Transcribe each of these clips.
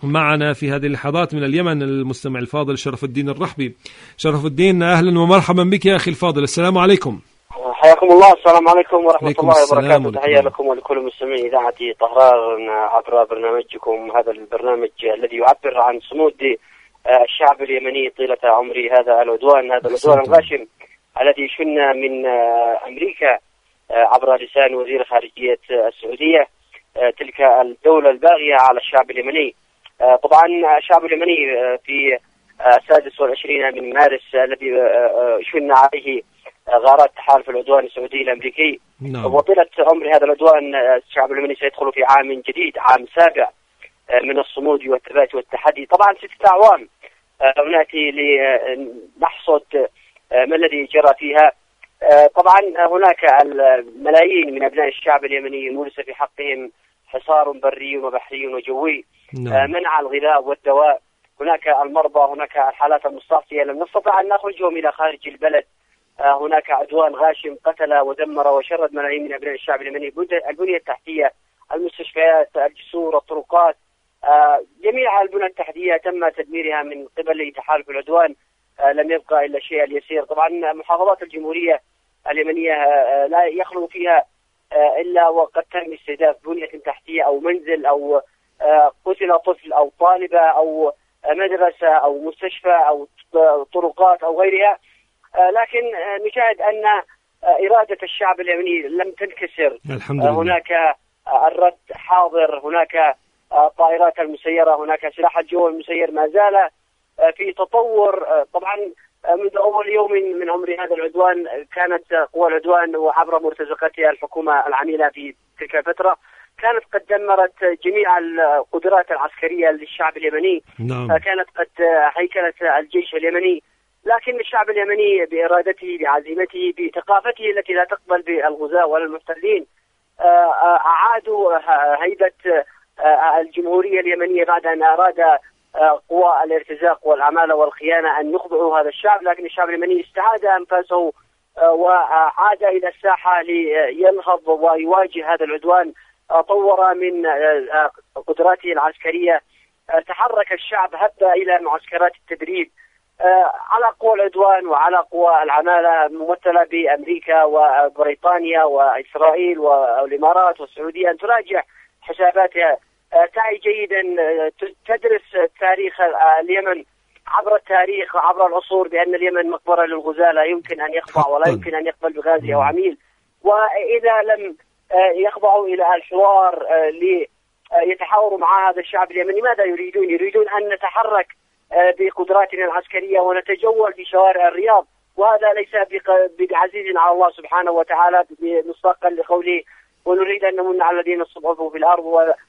معنا في هذه اللحظات من اليمن المستمع الفاضل شرف الدين الرحبي. شرف الدين، أهلا ومرحبا بك يا أخي الفاضل، السلام عليكم. حياكم الله، السلام عليكم ورحمة الله وبركاته. تحية لكم ولكل مستمعي إذاعة طهران عبر برنامجكم، هذا البرنامج الذي يعبر عن صمود الشعب اليمني طيلة عمر هذا العدوان الغاشم الذي شن من أمريكا عبر لسان وزير خارجية السعودية، تلك الدولة الباغية على الشعب اليمني. طبعا الشعب اليمني في 26 من مارس الذي شن عليه غارات تحالف العدوان السعودي الأمريكي، وطيلة عمر هذا العدوان الشعب اليمني سيدخل في عام جديد، عام سابع من الصمود والثبات والتحدي. طبعا 6 أعوام نأتي لنحصد ما الذي جرى فيها. طبعا هناك الملايين من أبناء الشعب اليمني مورس في حقهم حصار بري وبحري وجوي، منع الغذاء والدواء، هناك المرضى، هناك الحالات المستعصية لم نستطع أن نخرجهم إلى خارج البلد. هناك عدوان غاشم قتل ودمر وشرد ملايين من أبناء الشعب اليمني، البنية التحتية، المستشفيات، الجسور، الطرقات، جميع البنى التحتية تم تدميرها من قبل تحالف العدوان، لم يبقى إلا الشيء اليسير. طبعا محافظات الجمهورية اليمنية لا يخلو فيها إلا وقد تم استهداف بنية تحتية أو منزل أو قتل طفل أو طالبة أو مدرسة أو مستشفى أو طرقات أو غيرها. لكن نشاهد أن إرادة الشعب اليمني لم تنكسر. الحمد لله. هناك الرد حاضر، هناك طائرات المسيرة، هناك سلاح الجو المسير ما زال في تطور. طبعا منذ أول يوم من عمر هذا العدوان كانت قوى العدوان وعبر مرتزقتها الحكومة العميلة في تلك الفترة كانت قد دمرت جميع القدرات العسكرية للشعب اليمني. كانت قد هيكلت الجيش اليمني، لكن الشعب اليمني بإرادته، بعزيمته، بثقافته التي لا تقبل بالغزاة ولا المحتلين أعادوا هيبة الجمهورية اليمنية بعد أن أراد قوى الارتزاق والعمالة والخيانة أن يخضعوا هذا الشعب. لكن الشعب اليمني استعاد أنفاسه وعاد إلى الساحة لينهض ويواجه هذا العدوان. طور من قدراته العسكرية، تحرك الشعب هب إلى معسكرات التدريب على قوى العدوان وعلى قوى العمالة ممثلة بأمريكا وبريطانيا وإسرائيل والإمارات والسعودية أن تراجع حساباتها. تعي جيدا، تدرس تاريخ اليمن عبر التاريخ وعبر العصور بأن اليمن مقبرة للغزاة، لا يمكن أن يخضع ولا يمكن أن يقبل بغازي أو عميل. وإذا لم يخضعوا إلى الحوار ليتحاوروا مع هذا الشعب اليمني، ماذا يريدون؟ يريدون أن نتحرك بقدراتنا العسكرية ونتجول في شوارع الرياض، وهذا ليس بعزيز على الله سبحانه وتعالى، مصداقا لقوله ونريد أن نمن على الذين استضعفوا في الأرض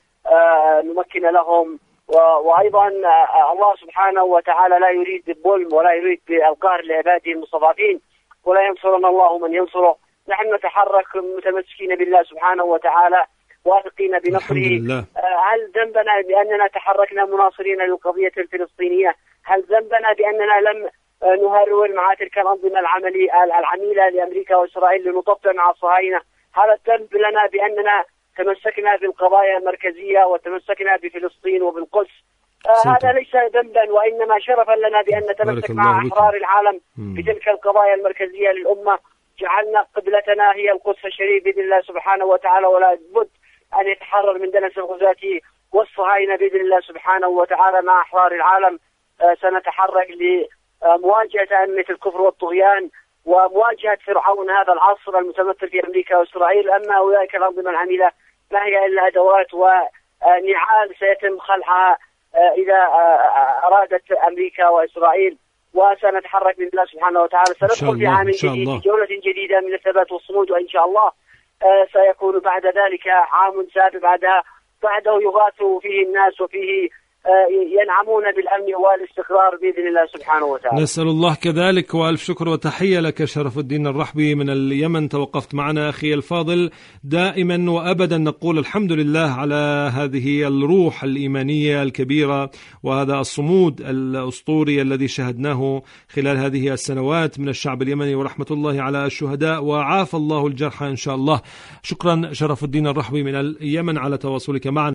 ونمكن لهم. وأيضا الله سبحانه وتعالى لا يريد بالظلم ولا يريد بالقهر لعباده المستضعفين، ولا ينصرنا الله من ينصره. نحن نتحرك متمسكين بالله سبحانه وتعالى واثقين بنصره. هل ذنبنا بأننا تحركنا مناصرين للقضية الفلسطينية؟ هل ذنبنا بأننا لم نهرول مع تلك الأنظمة العميلة لأمريكا وإسرائيل لنطبع مع الصهاينة؟ هل الذنب لنا بأننا تمسكنا بالقضايا المركزية وتمسكنا بفلسطين وبالقدس؟ هذا ليس ذنبا، وإنما شرفا لنا بأن نتمسك مع أحرار العالم بتلك القضايا المركزية للأمة. جعلنا قبلتنا هي القدس الشريف بإذن الله سبحانه وتعالى، ولا بد أن يتحرر من دنس الغزاة والصهاينة بإذن الله سبحانه وتعالى مع أحرار العالم. سنتحرك لمواجهة أمة الكفر والطغيان ومواجهة فرعون هذا العصر المتمثل في أمريكا وإسرائيل. أما أولئك الأنظمة العميلة ما هي إلا أدوات ونعال سيتم خلعها إذا أرادت أمريكا وإسرائيل. وسنتحرك بإذن الله سبحانه وتعالى، سندخل في عام جديد، في جولة جديدة من الثبات والصمود، وإن شاء الله سيكون بعد ذلك عام سابع بعده يغاث فيه الناس وفيه ينعمون بالأمن والاستقرار بإذن الله سبحانه وتعالى. نسأل الله كذلك، وألف شكر وتحية لك شرف الدين الرحبي من اليمن. توقفت معنا أخي الفاضل. دائما وأبدا نقول الحمد لله على هذه الروح الإيمانية الكبيرة وهذا الصمود الأسطوري الذي شهدناه خلال هذه السنوات من الشعب اليمني، ورحمة الله على الشهداء وعاف الله الجرحى إن شاء الله. شكرا شرف الدين الرحبي من اليمن على تواصلك معنا.